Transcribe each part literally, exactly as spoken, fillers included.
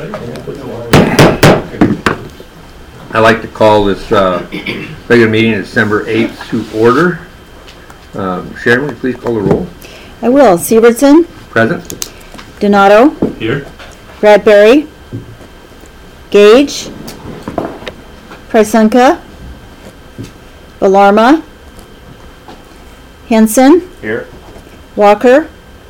I'd like to call this uh, regular meeting December eighth to order. Um, Sharon, would you please call the roll? I will. Severson. Present. Donato. Here. Bradbury. Gage. Prisanka. Belarma. Henson. Here. Walker.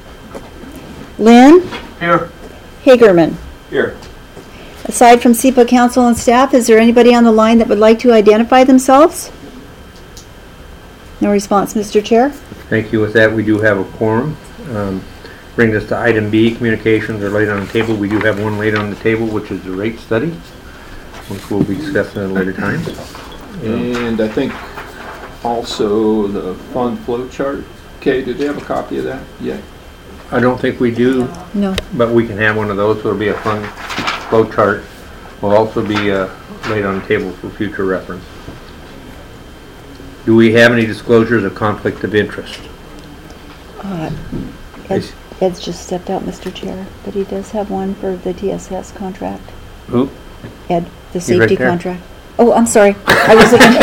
Lynn. Here. Hagerman. Here. Aside from S E P A council and staff, is there anybody on the line that would like to identify themselves? No response, Mister Chair. Thank you. With that, we do have a quorum. Um, brings us to item B, communications are laid on the table. We do have one laid on the table, which is the rate study, which we'll be discussing at a later time. And I think also the fund flow chart. Kay, did they have a copy of that yet? I don't think we do, No. but we can have one of those. It'll be a fun flow chart. Will also be uh, laid on the table for future reference. Do we have any disclosures of conflict of interest? Uh, Ed, Ed's just stepped out, Mister Chair, but he does have one for the D S S contract. Who? Ed, the He's safety right there. contract. Oh, I'm sorry. I was looking.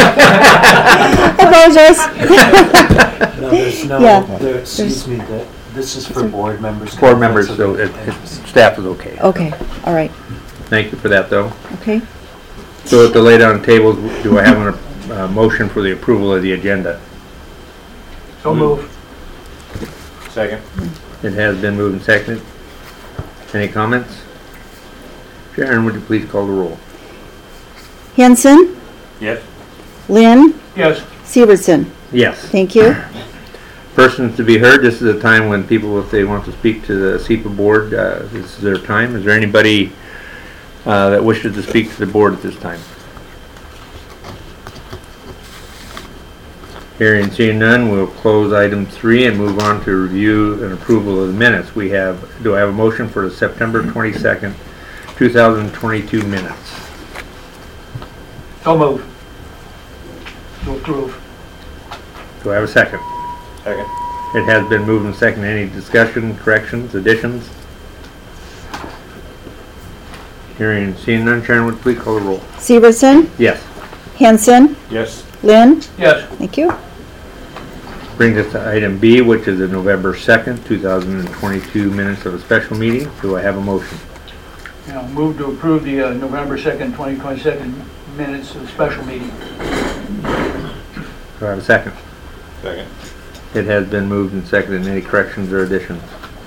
I apologize. No, there's no, Yeah. there, excuse me, that, this is for board members. Board members, so it, it, staff is okay. Okay, all right. Thank you for that, though. Okay. So at the laid on table, do I have a uh, motion for the approval of the agenda? So move. Second. It has been moved and seconded. Any comments? Sharon, would you please call the roll? Henson. Yes. Lynn. Yes. Severson. Yes. Thank you. Persons to be heard. This is a time when people, if they want to speak to the S E P A board, uh, this is their time. Is there anybody uh, that wishes to speak to the board at this time? Hearing and seeing none, we'll close item three and move on to review and approval of the minutes. We have, do I have a motion for the September twenty-second, two thousand twenty-two minutes? So move. To approve. Do I have a second? Second. It has been moved and seconded. Any discussion, corrections, additions? Hearing and seeing none, Sharon, would you please call the roll? Severson. Yes. Henson. Yes. Lynn. Yes. Thank you. Brings us to item B, which is the November second, two thousand twenty-two minutes of a special meeting. Do I have a motion? Yeah, move to approve the uh, November second, twenty twenty-two minutes of the special meeting. Do I have a second? Second. It has been moved and seconded. Any corrections or additions?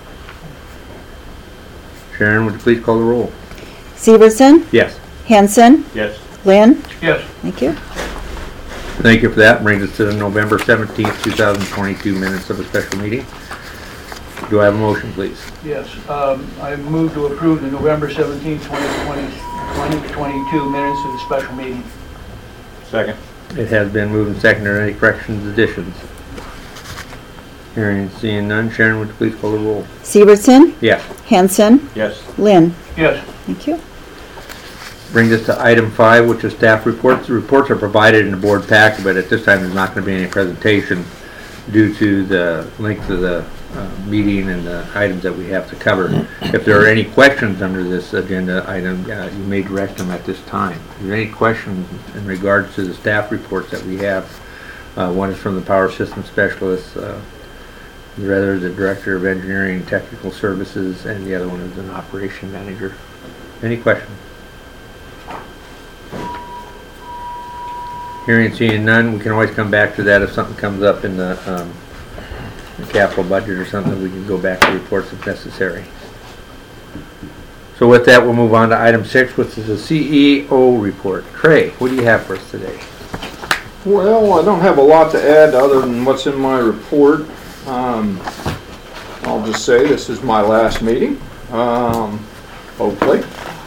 Sharon, would you please call the roll? Severson. Yes. Henson. Yes. Lynn. Yes. Thank you. Thank you for that. Brings us to the November seventeenth, two thousand twenty-two minutes of a special meeting. Do I have a motion, please? Yes. Um, I move to approve the November seventeenth, twenty twenty-two minutes of the special meeting. Second. It has been moved and seconded. Any corrections, additions? Hearing and seeing none. Sharon, would you please call the roll? Severson. Yes. Henson. Yes. Lynn. Yes. Thank you. Brings us to item five, which is staff reports. The reports are provided in the board packet, but at this time there's not going to be any presentation due to the length of the uh, meeting and the items that we have to cover. If there are any questions under this agenda item, uh, you may direct them at this time. If there are any questions in regards to the staff reports that we have, uh, one is from the power system specialist, uh, the other is the director of engineering and technical services, and the other one is an operation manager. Any questions? Hearing and seeing none, we can always come back to that if something comes up in the, um, the capital budget or something. We can go back to reports if necessary. So with that, we'll move on to item six, which is the C E O report. Trey, what do you have for us today? Well, I don't have a lot to add other than what's in my report. Um, I'll just say this is my last meeting, um, hopefully.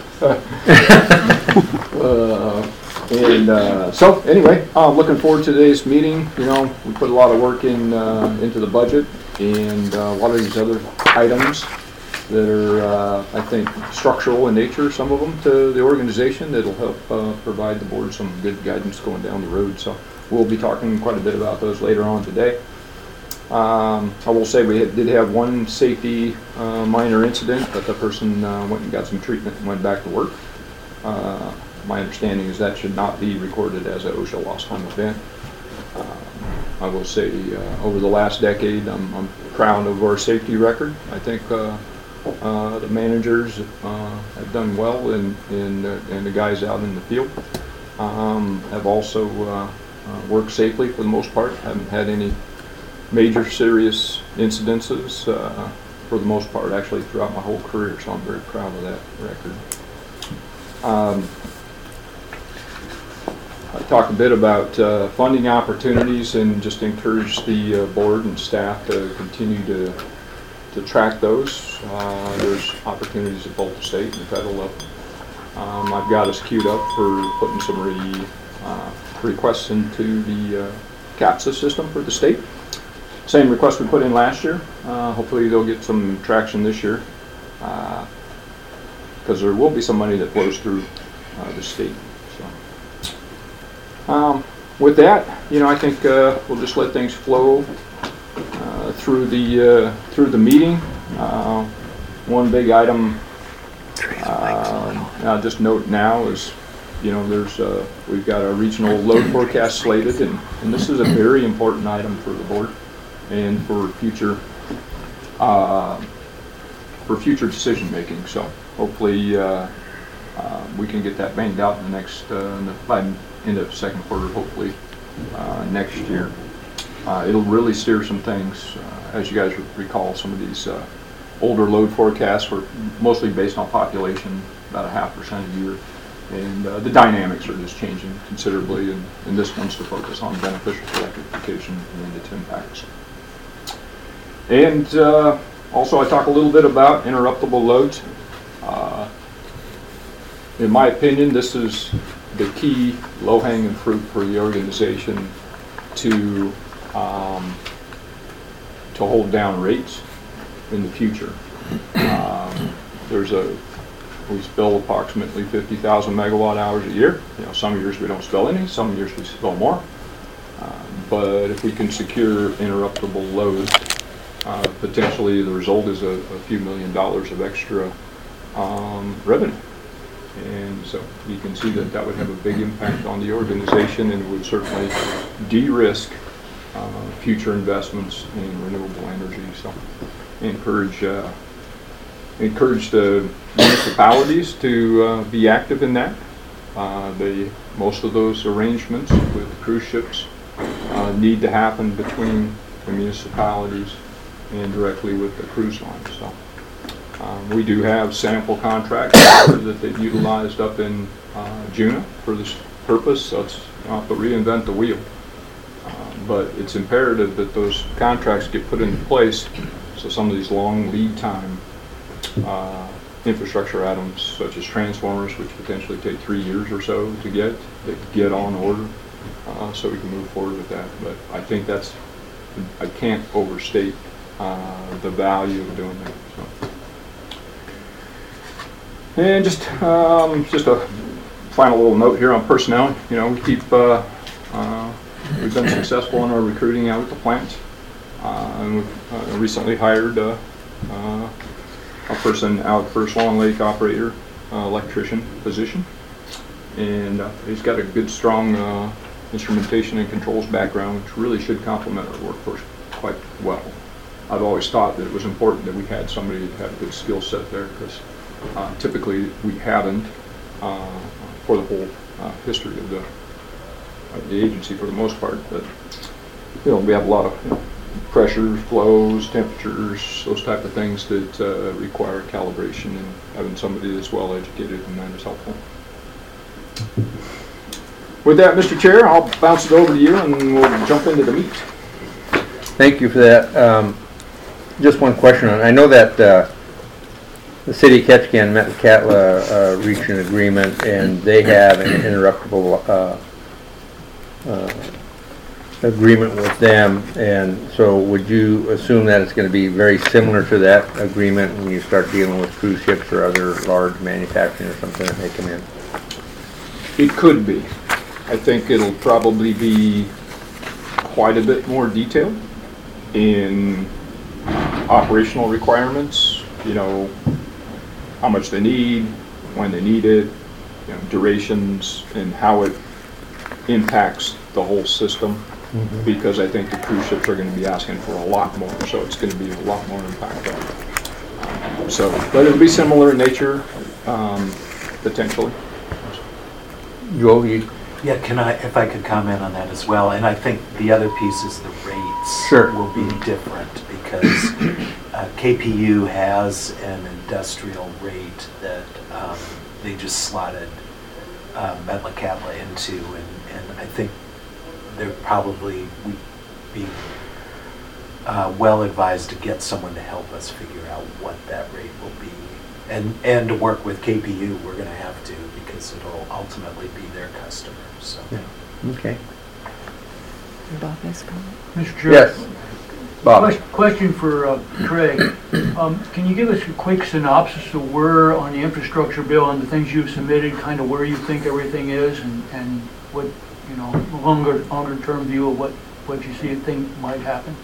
uh, And uh, so, anyway, I'm looking forward to today's meeting. You know, we put a lot of work in uh, into the budget and uh, a lot of these other items that are, uh, I think, structural in nature, some of them, to the organization that'll help uh, provide the board some good guidance going down the road. So we'll be talking quite a bit about those later on today. Um, I will say we had- did have one safety uh, minor incident, but the person uh, went and got some treatment and went back to work. Uh, my understanding is that should not be recorded as a OSHA lost time event. Um, I will say uh, over the last decade, I'm, I'm proud of our safety record. I think uh, uh, the managers uh, have done well, and, and, uh, and the guys out in the field um, have also uh, uh, worked safely for the most part. Haven't had any major serious incidences uh, for the most part, actually throughout my whole career, so I'm very proud of that record. Um, I talk a bit about uh, funding opportunities and just encourage the uh, board and staff to continue to to track those. Uh, there's opportunities at both the state and the federal level. Um, I've got us queued up for putting some re, uh, requests into the uh, CAPSA system for the state. Same request we put in last year. Uh, hopefully they'll get some traction this year, because uh, there will be some money that flows through uh, the state. So, um, with that, you know, I think uh, we'll just let things flow uh, through the uh, through the meeting. Uh, one big item uh, I'll just note now is, you know, there's uh, we've got our regional load forecast slated, and, and this is a very important item for the board and for future uh, for future decision making. So hopefully uh, uh, we can get that banged out in the next uh, in the, by end of second quarter, hopefully uh, next year. Uh, it'll really steer some things. Uh, as you guys recall, some of these uh, older load forecasts were mostly based on population, about a half percent a year, and uh, the dynamics are just changing considerably, and, and this one's to focus on beneficial electrification and its impacts. And uh, also I talk a little bit about interruptible loads. Uh, in my opinion, this is the key low-hanging fruit for the organization to um, to hold down rates in the future. Um, there's a we spill approximately fifty thousand megawatt hours a year. You know, some years we don't spill any, some years we spill more. Uh, but if we can secure interruptible loads, Uh, potentially the result is a, a few million dollars of extra um, revenue. And so you can see that that would have a big impact on the organization, and would certainly de-risk uh, future investments in renewable energy. So encourage uh, encourage the municipalities to uh, be active in that. Uh, they, most of those arrangements with cruise ships uh, need to happen between the municipalities and directly with the cruise lines. So um, we do have sample contracts that they've utilized up in uh, Juna for this purpose, so it's not to reinvent the wheel. Uh, but it's imperative that those contracts get put into place, so some of these long lead time uh, infrastructure items, such as transformers, which potentially take three years or so to get, they get on order, uh, so we can move forward with that. But I think that's, I can't overstate Uh, the value of doing that. So. And just um, just a final little note here on personnel. You know, we keep uh, uh, we've been successful in our recruiting out at the plants, uh, and we've uh, recently hired uh, uh, a person out for Swan Lake operator, uh, electrician position, and uh, he's got a good, strong uh, instrumentation and controls background, which really should complement our workforce quite well. I've always thought that it was important that we had somebody that had a good skill set there, because uh, typically we haven't uh, for the whole uh, history of the, of the agency for the most part. But you know, we have a lot of you know, pressures, flows, temperatures, those type of things that uh, require calibration, and having somebody that's well educated in that is helpful. With that, Mister Chair, I'll bounce it over to you, and we'll jump into the meat. Thank you for that. Um, Just one question. I know that uh, the city of Ketchikan met with Catla, uh, reached an agreement, and they have an interruptible uh, uh, agreement with them. And so would you assume that it's going to be very similar to that agreement when you start dealing with cruise ships or other large manufacturing or something that may come in? It could be. I think it'll probably be quite a bit more detailed, in operational requirements, you know, how much they need, when they need it, you know, durations, and how it impacts the whole system. Because I think the cruise ships are going to be asking for a lot more, so it's going to be a lot more impactful. Um, so, but it'll be similar in nature, um, potentially. Joel, you, Yeah, can I, if I could comment on that as well, and I think the other piece is the rates Sure. will be different because uh, K P U has an industrial rate that um, they just slotted uh, Metlakatla into, and, and I think they're probably would be uh, well advised to get someone to help us figure out what that rate will be, and and to work with K P U. We're going to have to because it'll ultimately be their customer. So. Yeah. Okay. Bob has a comment. Mister Chair. Yes. Bob. Ques- Question for uh, Craig. Um, Can you give us a quick synopsis of where on the infrastructure bill and the things you've submitted, kind of where you think everything is and, and what, you know, longer, longer term view of what, what you see think might happen?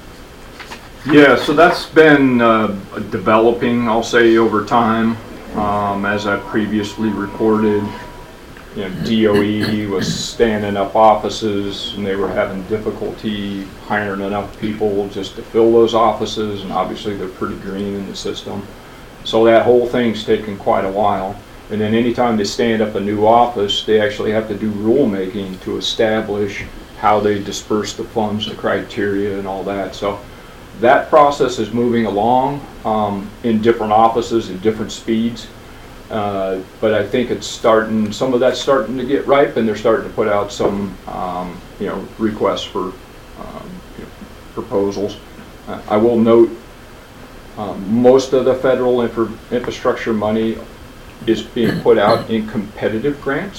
Yeah, so that's been uh, developing, I'll say, over time. Um, as I previously reported, you know, D O E was standing up offices and they were having difficulty hiring enough people just to fill those offices, and obviously they're pretty green in the system. So that whole thing's taken quite a while. And then anytime they stand up a new office, they actually have to do rulemaking to establish how they disperse the funds, the criteria and all that. So that process is moving along um, in different offices at different speeds. Uh, but I think it's starting, some of that's starting to get ripe, and they're starting to put out some, um, you know, requests for um, you know, proposals. Uh, I will note um, most of the federal infra infrastructure money is being put out in competitive grants,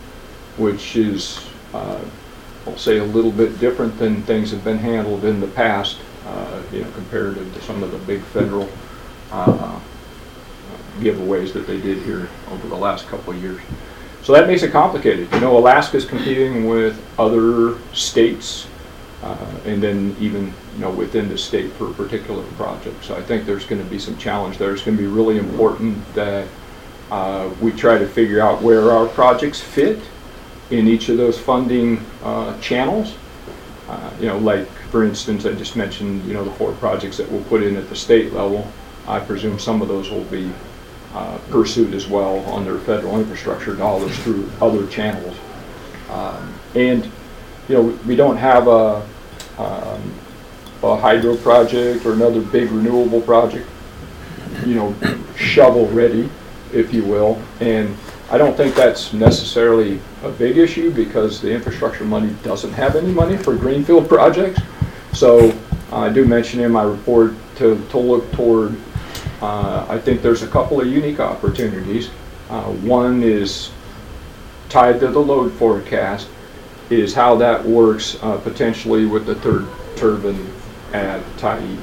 which is, uh, I'll say, a little bit different than things have been handled in the past, uh, you know, compared to some of the big federal uh, giveaways that they did here over the last couple of years. So that makes it complicated. You know, Alaska's competing with other states, uh, and then even, you know, within the state for a particular project. So I think there's going to be some challenge there. It's going to be really important that uh, we try to figure out where our projects fit in each of those funding uh, channels. Uh, you know, like, for instance, I just mentioned, you know, the four projects that we'll put in at the state level. I presume some of those will be uh, pursued as well on their federal infrastructure dollars through other channels. Um, and, you know, we don't have a, um, a hydro project or another big renewable project, you know, shovel ready, if you will. And I don't think that's necessarily a big issue because the infrastructure money doesn't have any money for greenfield projects. So uh, I do mention in my report to, to look toward, uh, I think there's a couple of unique opportunities. Uh, one is tied to the load forecast, is how that works uh, potentially with the third turbine at Tyee.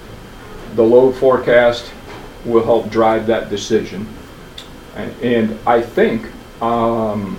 The load forecast will help drive that decision. And I think um,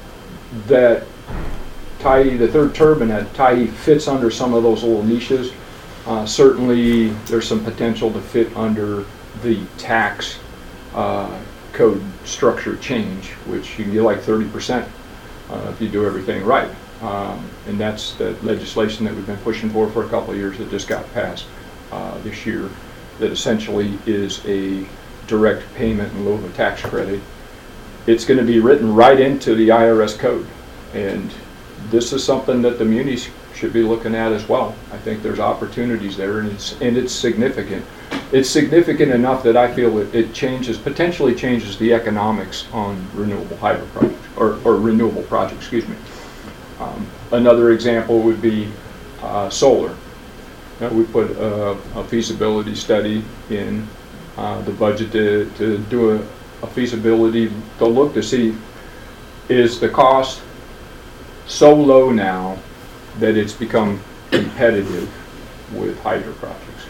that Tyee, the third turbine at Tyee, fits under some of those little niches. Uh, certainly, there's some potential to fit under the tax uh, code structure change, which you can get like thirty percent uh, if you do everything right. Um, and that's the legislation that we've been pushing for for a couple of years that just got passed uh, this year, that essentially is a direct payment in lieu of a tax credit. It's going to be written right into the I R S code, and this is something that the munis should be looking at as well. I think there's opportunities there, and it's and it's significant. It's significant enough that I feel it, it changes, potentially changes the economics on renewable hydro projects, or, or renewable projects, excuse me. Um, another example would be uh, solar. Now, we put a, a feasibility study in Uh, the budget to, to do a, a feasibility, to look to see, is the cost so low now that it's become competitive with hydro projects.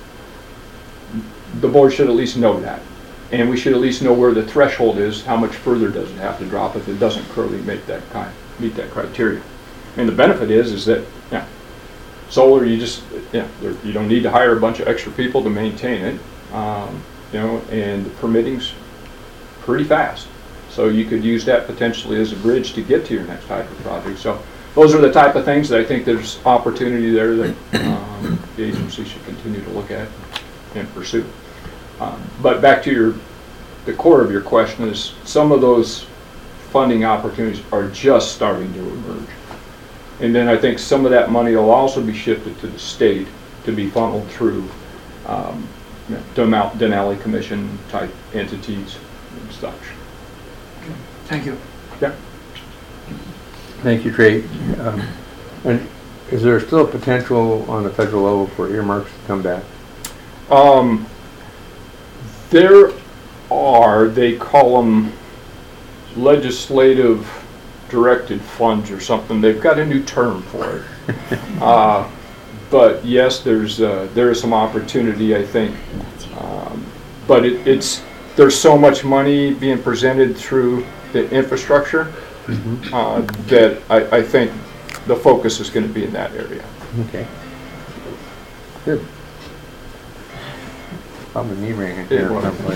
The board should at least know that, and we should at least know where the threshold is. How much further does it have to drop if it doesn't clearly make that kind, meet that criteria? And the benefit is is that, yeah, solar, you just, yeah, there- you don't need to hire a bunch of extra people to maintain it, um, you know, and the permitting's pretty fast. So you could use that potentially as a bridge to get to your next hydro project. So those are the type of things that I think there's opportunity there that um, the agency should continue to look at and pursue. Um, but back to your, the core of your question is some of those funding opportunities are just starting to emerge. And then I think some of that money will also be shifted to the state to be funneled through um, you know, the Mount Denali Commission type entities and such. Thank you. Yeah. Thank you, Trey. Um, And is there still a potential on the federal level for earmarks to come back? Um, there are, they call them legislative directed funds or something. They've got a new term for it. uh, but yes, there's uh, there is some opportunity, I think. Um, but it, it's there's so much money being presented through the infrastructure Mm-hmm. uh, that I, I think the focus is going to be in that area. Okay. Good. Probably me ringing It here was. someplace.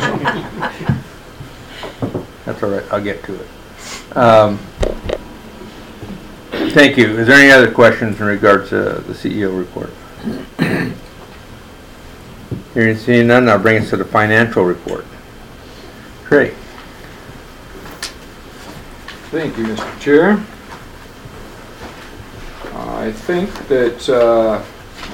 That's all right, I'll get to it. Um, Thank you. Is there any other questions in regards to the C E O report? Hearing and seeing none, I'll bring us to the financial report. Trey? Thank you, Mister Chair. Uh, I think that uh,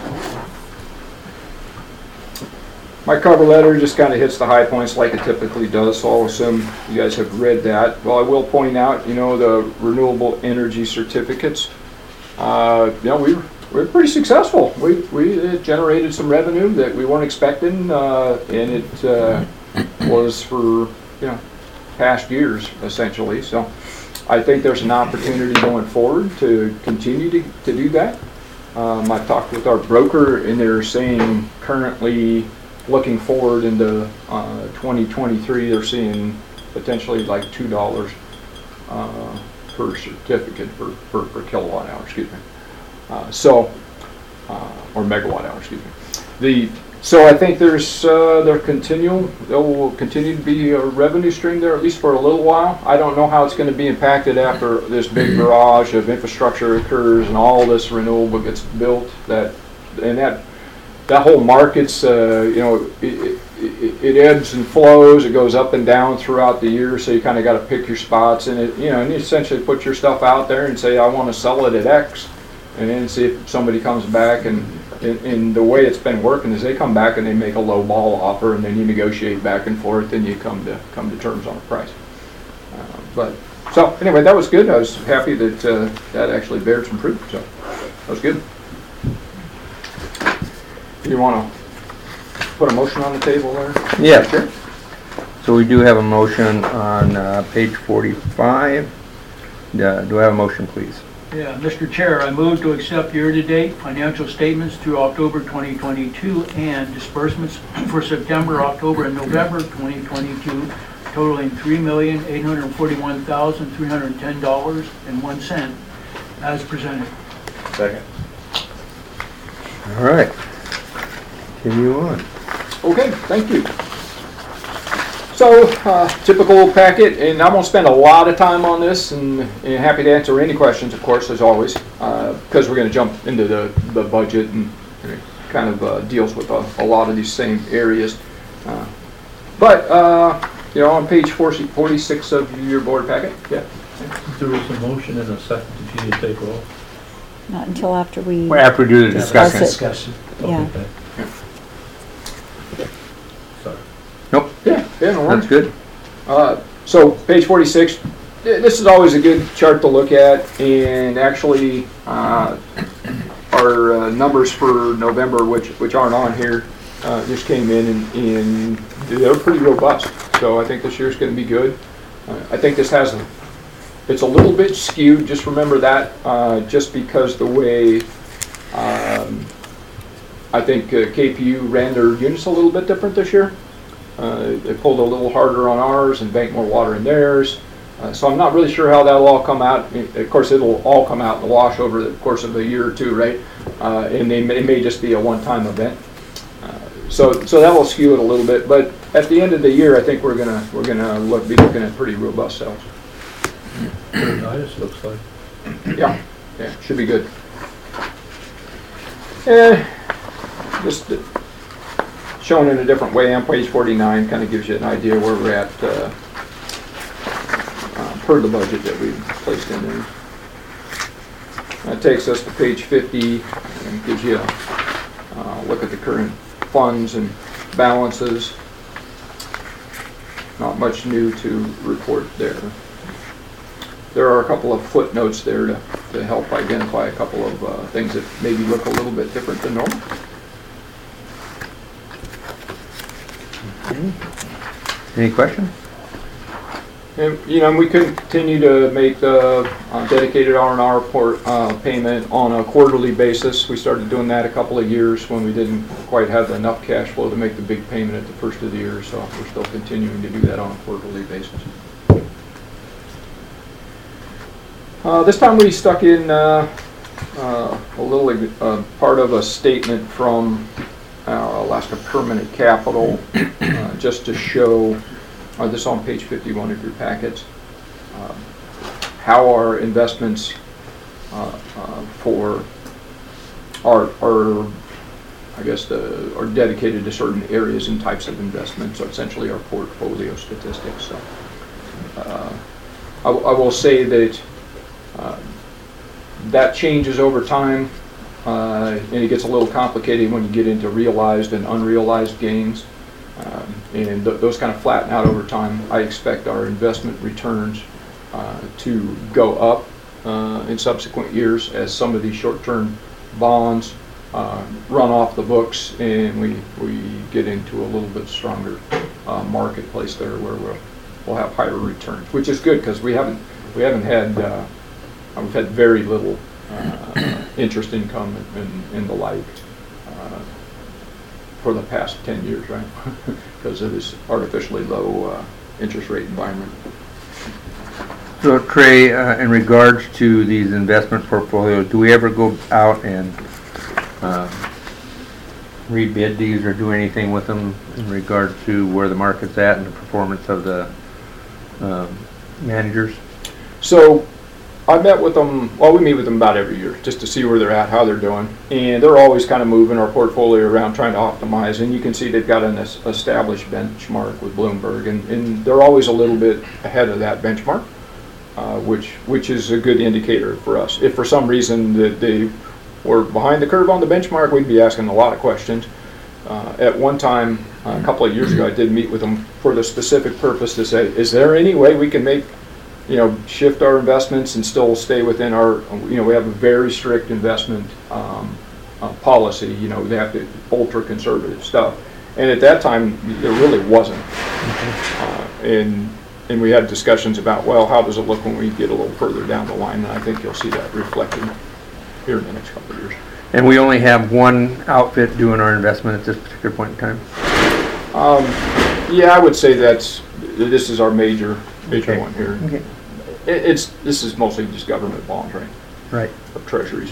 my cover letter just kind of hits the high points like it typically does, so I'll assume you guys have read that. Well, I will point out, you know, the renewable energy certificates. Uh, you know, we were, we were pretty successful. We, we it generated some revenue that we weren't expecting, uh, and it uh, was for, you know, past years, essentially. So I think there's an opportunity going forward to continue to, to do that. Um, I've talked with our broker, and they're saying currently looking forward into uh, twenty twenty-three, they're seeing potentially like two dollars uh, per certificate per, per, per kilowatt hour, excuse me. Uh, so, uh, or megawatt hour, excuse me. The So I think there's, uh, there continue, there will continue to be a revenue stream there, at least for a little while. I don't know how it's going to be impacted after this big barrage of infrastructure occurs and all this renewable gets built. That and that that whole market's, uh, you know, it, it, it ebbs and flows. It goes up and down throughout the year. So you kind of got to pick your spots, and it, you know, and you essentially put your stuff out there and say, I want to sell it at X, and then see if somebody comes back and. In, in the way it's been working is they come back and they make a low ball offer, and then you negotiate back and forth, and you come to come to terms on a price. Uh, but so anyway, that was good. I was happy that uh, that actually bared some fruit. So that was good. You want to put a motion on the table there? Yeah, sure. So we do have a motion on uh, page forty-five. Uh, do I have a motion, please? Yeah, Mister Chair, I move to accept year-to-date financial statements through October twenty twenty-two and disbursements for September, October, and November twenty twenty-two totaling three million eight hundred forty-one thousand three hundred ten dollars and one cent as presented. Second. All right. Continue on. Okay, thank you. So, uh, typical packet, and I won't spend a lot of time on this, and, and happy to answer any questions, of course, as always, uh, because we're going to jump into the, the budget, and, and it kind of uh, deals with a, a lot of these same areas. Uh, but, uh, you know, on page forty-six of your board packet, yeah. There was a motion and a second. Did you take roll? Not until after we, Well, after we do the Discuss discussion. it. Discussion. yeah. Okay. Sorry. Nope, Yeah, yeah, no worries. that's good. Uh, so page forty-six, th- this is always a good chart to look at, and actually uh, our uh, numbers for November, which which aren't on here, uh, just came in, and, and they're pretty robust. So I think this year's going to be good. Uh, I think this has a, it's a little bit skewed. Just remember that, uh, just because the way um, I think uh, K P U ran their units a little bit different this year. Uh, they pulled a little harder on ours and banked more water in theirs. Uh, so I'm not really sure how that'll all come out. Of course, it'll all come out in the wash over the course of a year or two, right? uh, and they may, it may just be a one-time event. Uh, so, so that will skew it a little bit. But at the end of the year, I think we're gonna we're gonna look be looking at pretty robust sales. Pretty nice, looks like. Yeah, yeah, should be good. Eh, just uh, shown in a different way on page forty-nine kind of gives you an idea where we're at uh, uh, per the budget that we placed in there. That takes us to page fifty and gives you a uh, look at the current funds and balances. Not much new to report there. There are a couple of footnotes there to, to help identify a couple of uh, things that maybe look a little bit different than normal. Any questions? And, you know, we continue to make the uh, dedicated R and R port, uh, payment on a quarterly basis. We started doing that a couple of years when we didn't quite have enough cash flow to make the big payment at the first of the year, so we're still continuing to do that on a quarterly basis. Uh, this time we stuck in uh, uh, a little uh, part of a statement from uh, Alaska Permanent Capital uh, just to show, uh, this on page fifty-one of your packets, uh, how our investments uh, uh, for are, are, I guess, the, are dedicated to certain areas and types of investments, so essentially our portfolio statistics. So, uh, I, I will say that Uh, that changes over time, uh, and it gets a little complicated when you get into realized and unrealized gains, um, and th those kind of flatten out over time. I expect our investment returns uh, to go up uh, in subsequent years as some of these short-term bonds uh, run off the books, and we we get into a little bit stronger uh, marketplace there where we'll, we'll have higher returns, which is good because we haven't we haven't had uh, We've had very little uh, interest income and, and, and the like uh, for the past ten years, right? Because of this artificially low uh, interest rate environment. So Trey, uh, in regards to these investment portfolios, do we ever go out and uh, rebid these or do anything with them in regard to where the market's at and the performance of the um, managers? So I met with them, well, we meet with them about every year just to see where they're at, how they're doing. And they're always kind of moving our portfolio around trying to optimize. And you can see they've got an es established benchmark with Bloomberg. And, and they're always a little bit ahead of that benchmark, uh, which, which is a good indicator for us. If for some reason that they were behind the curve on the benchmark, we'd be asking a lot of questions. Uh, at one time, uh, a couple of years ago, I did meet with them for the specific purpose to say, is there any way we can make you know, shift our investments and still stay within our, you know, we have a very strict investment um, uh, policy, you know, they have to ultra conservative stuff. And at that time, there really wasn't. Uh, and and we had discussions about, well, how does it look when we get a little further down the line? And I think you'll see that reflected here in the next couple of years. And we only have one outfit doing our investment at this particular point in time? Um, yeah, I would say that's, this is our major, major Okay. one here. Okay. It, it's, this is mostly just government bonds, right? Right. Or treasuries.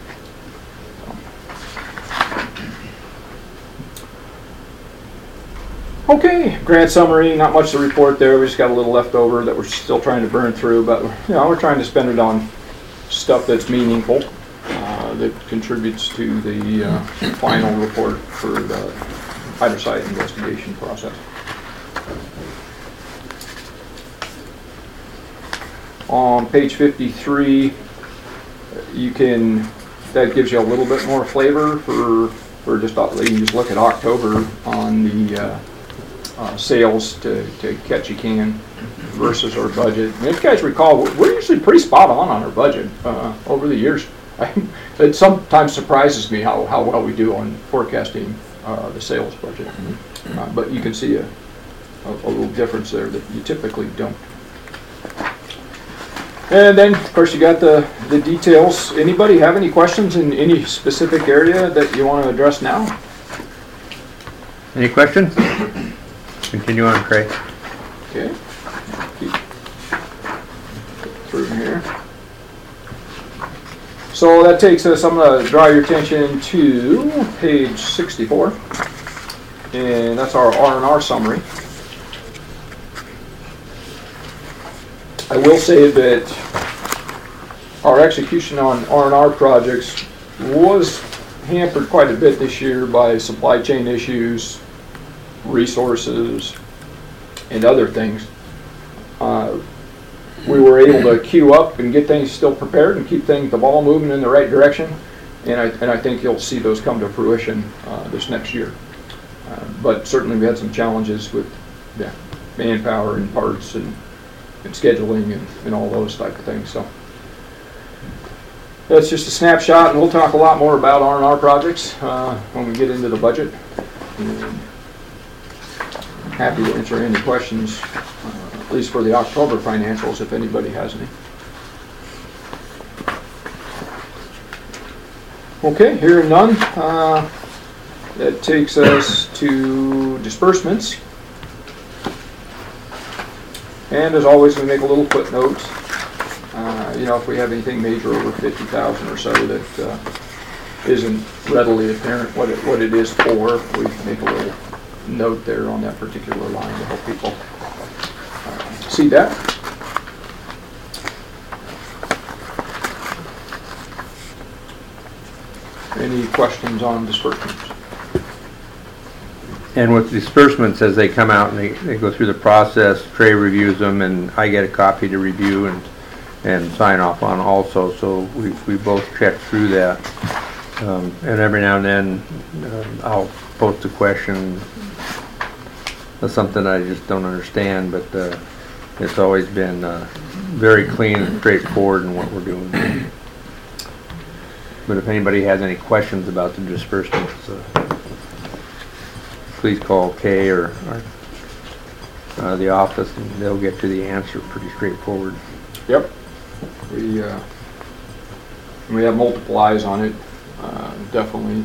Okay, grant summary, not much to report there. We just got a little left over that we're still trying to burn through, but you know, we're trying to spend it on stuff that's meaningful, uh, that contributes to the uh, final report for the hydrosite investigation process. On page fifty-three, you can, that gives you a little bit more flavor for, for just, you can just look at October on the uh, uh, sales to, to catch a can versus our budget. And if you guys recall, we're usually pretty spot on on our budget uh, over the years. It sometimes surprises me how, how well we do on forecasting uh, the sales budget. Uh, but you can see a, a, a little difference there that you typically don't. And then, of course, you got the, the details. Anybody have any questions in any specific area that you want to address now? Any questions? Continue on, Craig. Okay. Keep through here. So that takes us, I'm going to draw your attention to page sixty-four, and that's our R and R summary. I will say that our execution on R and R projects was hampered quite a bit this year by supply chain issues, resources, and other things. Uh, we were able to queue up and get things still prepared and keep things, the ball moving in the right direction, and I, and I think you'll see those come to fruition uh, this next year. Uh, but certainly we had some challenges with yeah, manpower and parts and, and scheduling and, and all those type of things. So that's just a snapshot, and we'll talk a lot more about R and R projects uh, when we get into the budget. And happy to answer any questions, uh, at least for the October financials, if anybody has any. Okay, hearing none, uh, that takes us to disbursements. And as always, we make a little footnote. Uh, you know, if we have anything major over fifty thousand or so that uh, isn't readily apparent what it what it is for, we make a little note there on that particular line to help people uh, see that. Any questions on disbursements? And with disbursements, as they come out and they, they go through the process, Trey reviews them, and I get a copy to review and and sign off on also, so we, we both check through that. Um, and every now and then uh, I'll post a question. That's something I just don't understand, but uh, it's always been uh, very clean and straightforward in what we're doing. But if anybody has any questions about the disbursements, uh, please call Kay or, or uh, the office, and they'll get you the answer pretty straightforward. Yep. We uh, we have multiple eyes on it, uh, definitely.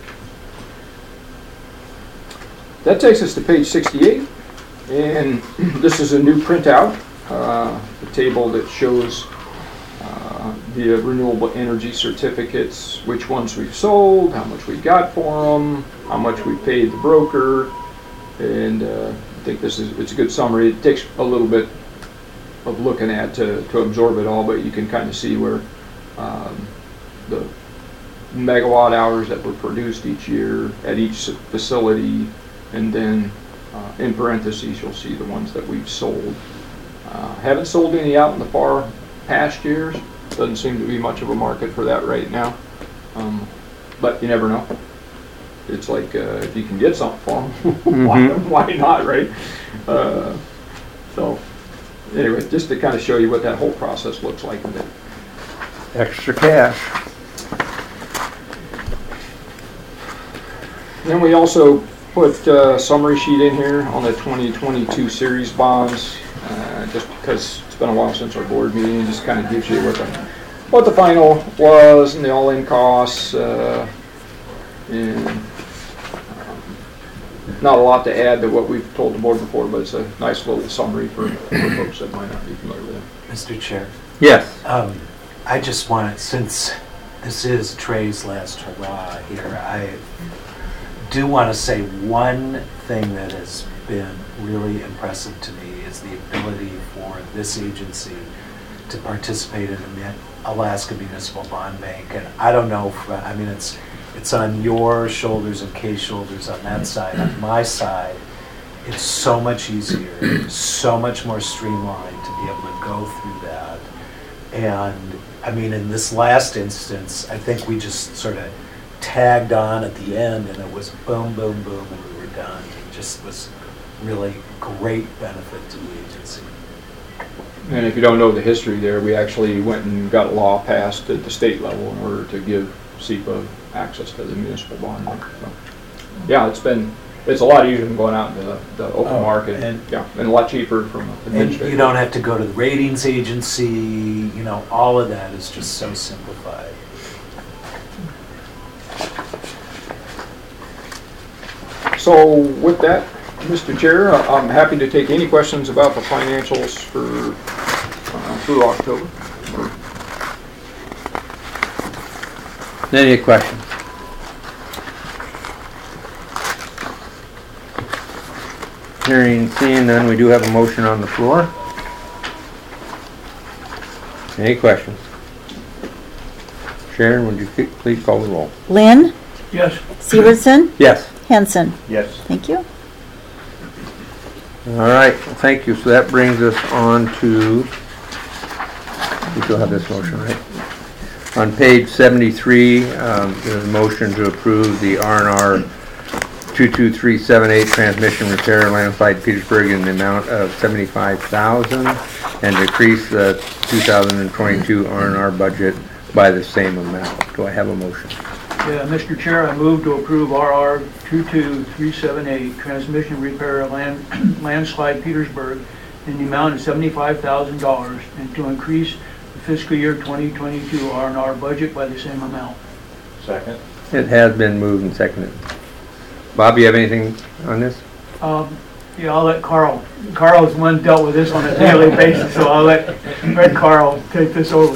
That takes us to page sixty-eight, and this is a new printout, uh, a table that shows uh, the renewable energy certificates, which ones we've sold, how much we got for them, how much we paid the broker, and uh, I think this is it's a good summary. It takes a little bit of looking at to, to absorb it all, but you can kind of see where um, the megawatt hours that were produced each year at each facility, and then uh, in parentheses you'll see the ones that we've sold. Uh, haven't sold any out in the far past years. Doesn't seem to be much of a market for that right now, um, but you never know. It's like uh, if you can get something for them, mm-hmm. why, why not, right? Uh, so anyway, just to kind of show you what that whole process looks like with it. Extra cash. Then we also put a summary sheet in here on the twenty twenty-two series bonds, uh, just because it's been a while since our board meeting. It just kind of gives you what the what the final was and the all-in costs, uh, and um, not a lot to add to what we've told the board before, but it's a nice little summary for, for folks that might not be familiar with it. Mister Chair, Yes. um, I just want, since this is Trey's last hurrah here, I do want to say one thing that has been really impressive to me is the ability for this agency to participate in the Alaska Municipal Bond Bank. And I don't know, if, I mean, it's it's on your shoulders and Kay's shoulders on that side. On my side, it's so much easier, so much more streamlined to be able to go through that. And I mean, in this last instance, I think we just sort of tagged on at the end, and it was boom, boom, boom, and we were done. It just was really great benefit to the agency. And if you don't know the history there, we actually went and got a law passed at the state level in order to give SEPA access to the municipal bond. So, yeah, it's been it's a lot easier than going out into the, the open oh, market, and, yeah, and a lot cheaper from and administrative. you don't have to go to the ratings agency. You know, all of that is just so simplified. So with that, Mister Chair, I'm happy to take any questions about the financials for uh, through October. Any questions? Hearing, seeing none, we do have a motion on the floor. Any questions? Sharon, would you please call the roll? Lynn, Yes. Severson, Yes. Henson. Yes. Thank you. All right, well, thank you. So that brings us on to, we still have this motion, right? On page seventy-three, um, there's a motion to approve the R and R two two three seven eight transmission repair landslide Petersburg in the amount of seventy-five thousand dollars and decrease the two thousand twenty-two R and R budget by the same amount. Do I have a motion? Yeah, Mister Chair, I move to approve R R two two three seven eight, transmission repair land landslide Petersburg in the amount of seventy-five thousand dollars and to increase the fiscal year twenty twenty-two R and R budget by the same amount. Second. It has been moved and seconded. Bob, you have anything on this? Um, yeah, I'll let Carl, Carl's the one who dealt with this on a daily basis, so I'll let, let Carl take this over.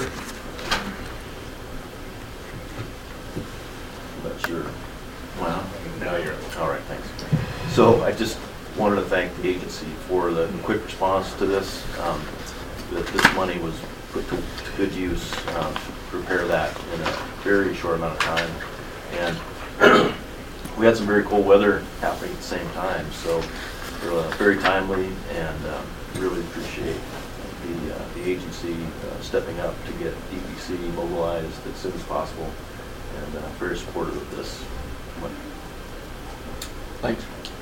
That's your, well, now you're, all right, thanks. So I just wanted to thank the agency for the quick response to this. Um, that this money was put to, to good use um, to repair that in a very short amount of time. And we had some very cold weather happening at the same time, so uh, very timely, and um, really appreciate the, uh, the agency uh, stepping up to get D P C mobilized as soon as possible, and uh, very supportive of this money. Thanks.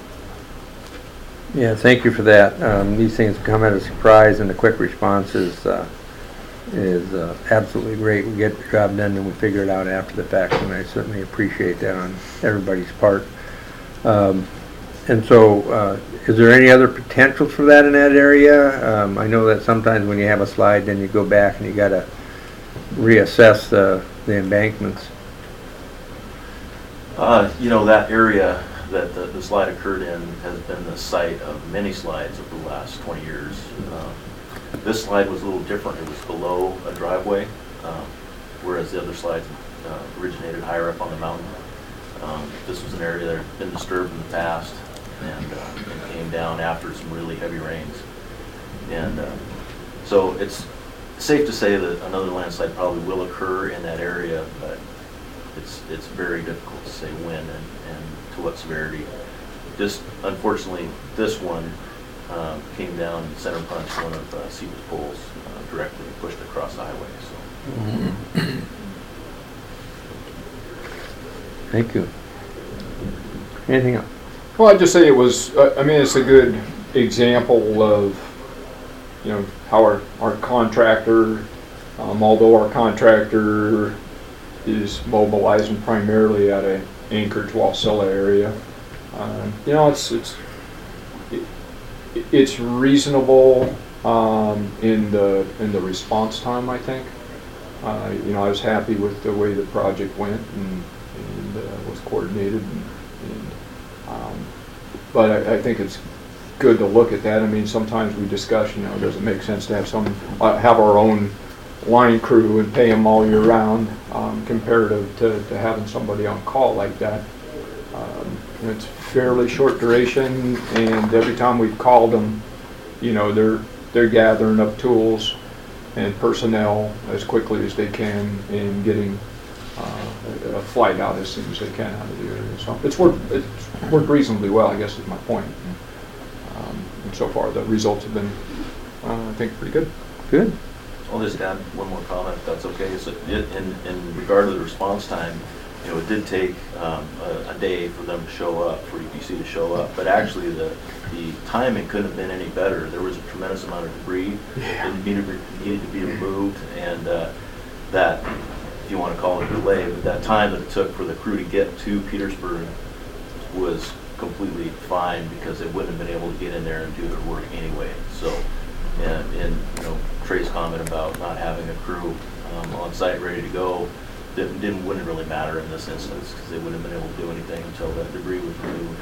Yeah, thank you for that. Um, these things come at a surprise, and the quick response is, uh, is uh, absolutely great. We get the job done and we figure it out after the fact, and I certainly appreciate that on everybody's part. Um, and so, uh, is there any other potential for that in that area? Um, I know that sometimes when you have a slide, then you go back and you got to reassess the, the embankments. Uh, you know, that area that the, the slide occurred in has been the site of many slides over the last twenty years. Um, this slide was a little different. It was below a driveway, um, whereas the other slides uh, originated higher up on the mountain. Um, this was an area that had been disturbed in the past, and, uh, and came down after some really heavy rains. And uh, so it's safe to say that another landslide probably will occur in that area, but it's it's very difficult to say when and, and to what severity. Just unfortunately, this one um, came down center punch one of uh, Seaver's poles uh, directly and pushed across the highway. So. Thank you. Anything else? Well, I'd just say it was, uh, I mean, it's a good example of, you know, how our, our contractor, um, although our contractor is mobilizing primarily out of Anchorage, Wasilla area, um, you know, it's, it's, it, it's reasonable um, in the, in the response time, I think. Uh, you know, I was happy with the way the project went and, and uh, was coordinated. And, and, um, but I, I think it's good to look at that. I mean, sometimes we discuss, you know, does it make sense to have some, uh, have our own line crew and pay them all year round, um, comparative to, to having somebody on call like that. Um, it's fairly short duration, and every time we've called them, you know, they're they're gathering up tools and personnel as quickly as they can and getting uh, a flight out as soon as they can out of the area. So it's worked, it's worked reasonably well, I guess is my point. Um, and so far the results have been, uh, I think, pretty good. Good. I'll just add one more comment, if that's okay. So it, in, in regard to the response time, you know, it did take um, a, a day for them to show up, for E P C to show up, but actually the, the timing couldn't have been any better. There was a tremendous amount of debris Yeah. that needed, needed to be removed, and uh, that, if you want to call it a delay, but that time that it took for the crew to get to Petersburg was completely fine, because they wouldn't have been able to get in there and do their work anyway. So, and, and you know, Trey's comment about not having a crew um, on site ready to go didn't, didn't wouldn't really matter in this instance, because they wouldn't have been able to do anything until that debris was removed.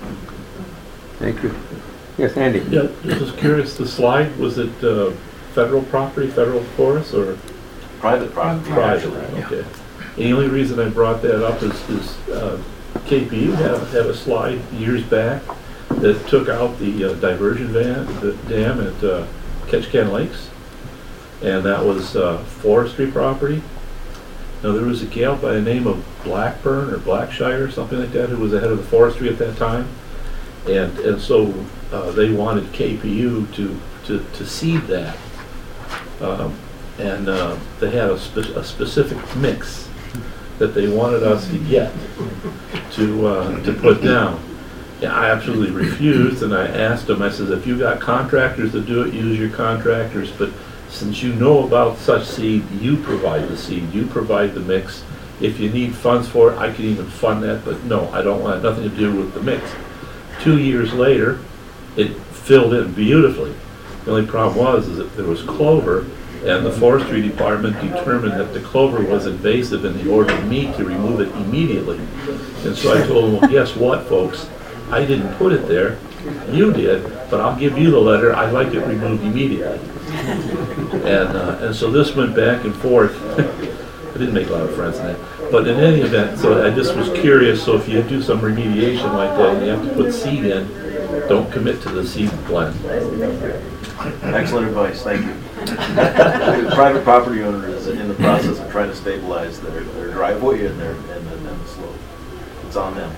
Thank you. Yes, Andy? Yeah, just curious, the slide, was it uh, federal property, federal forest, or Private property, private? actually. Okay. The only reason I brought that up is, is uh, K P U had, had a slide years back that took out the uh, diversion van, the dam at uh, Ketchikan Lakes, and that was uh, forestry property. Now, there was a gal by the name of Blackburn or Blackshire or something like that who was the head of the forestry at that time, and and so uh, they wanted K P U to to, to seed that, um, and uh, they had a, spe a specific mix that they wanted us to get to uh, to put down. Yeah, I absolutely refused, and I asked them. I said, if you got contractors to do it, use your contractors, but since you know about such seed, you provide the seed, you provide the mix. If you need funds for it, I can even fund that, but no, I don't want nothing to do with the mix. Two years later, it filled in beautifully. The only problem was is that there was clover, and the forestry department determined that the clover was invasive, and they ordered me to remove it immediately. And so I told them, well, guess what, folks? I didn't put it there. You did, but I'll give you the letter. I'd like it removed immediately. And uh, and so this went back and forth. I didn't make a lot of friends in that. But in any event, so I just was curious, so if you do some remediation like that and you have to put seed in, don't commit to the seed blend. Excellent advice, thank you. The private property owner is in the process of trying to stabilize their, their driveway and their, and the, and the slope. It's on them.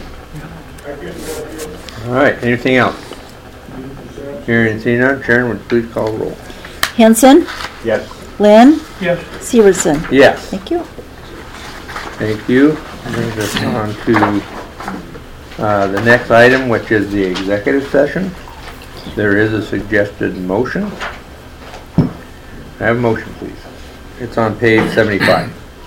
All right, anything else? Hearing and seeing none, Sharon, would you please call the roll? Henson, Yes. Lynn, Yes. Severson. Yes. Thank you. Thank you. Brings us on to uh, the next item, which is the executive session. There is a suggested motion. I have a motion, please. It's on page seventy-five.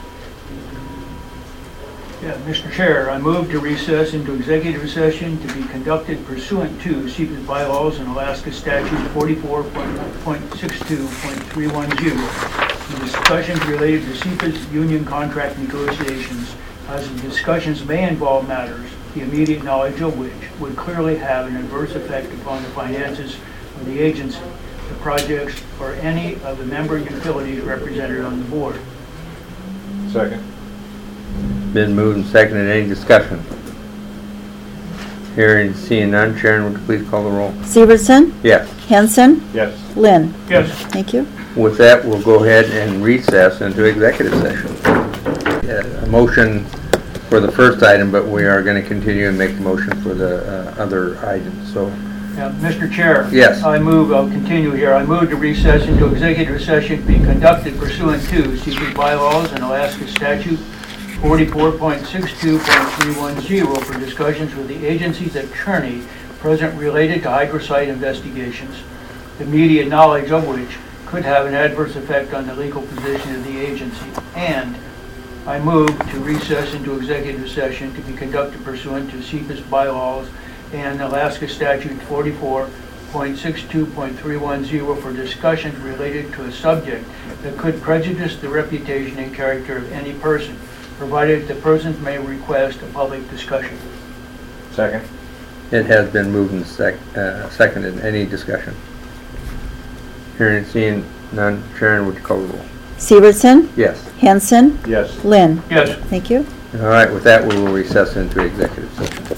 Yeah, Mister Chair, I move to recess into executive session to be conducted pursuant to S E P A bylaws and Alaska Statute forty-four point sixty-two point three one zero. The discussions related to S E P A's union contract negotiations, as the discussions may involve matters, the immediate knowledge of which would clearly have an adverse effect upon the finances of the agency, the projects, or any of the member utilities represented on the board. Second. Been moved and seconded. Any discussion? Hearing and seeing none, Sharon, would you please call the roll? Severson, Yes. Henson, Yes. Lynn. Yes. Thank you. With that, we'll go ahead and recess into executive session. Uh, A motion for the first item, but we are going to continue and make the motion for the uh, other items. So, Yeah, Mister Chair. Yes. I move, I'll continue here, I move to recess into executive session to be conducted pursuant to S E P A bylaws and Alaska Statute forty-four point sixty-two point three one zero for discussions with the agency's attorney present related to hydrosite investigations, the immediate knowledge of which could have an adverse effect on the legal position of the agency. And I move to recess into executive session to be conducted pursuant to S E P A's bylaws and Alaska Statute forty-four point sixty-two point three one zero for discussions related to a subject that could prejudice the reputation and character of any person, provided the persons may request a public discussion. Second. it has been moved and sec uh, seconded. Any discussion? Hearing and seeing none, Sharon, would you call the roll? Severson, Yes. Henson, Yes. Lynn. Yes. Thank you. All right, with that, we will recess into executive session.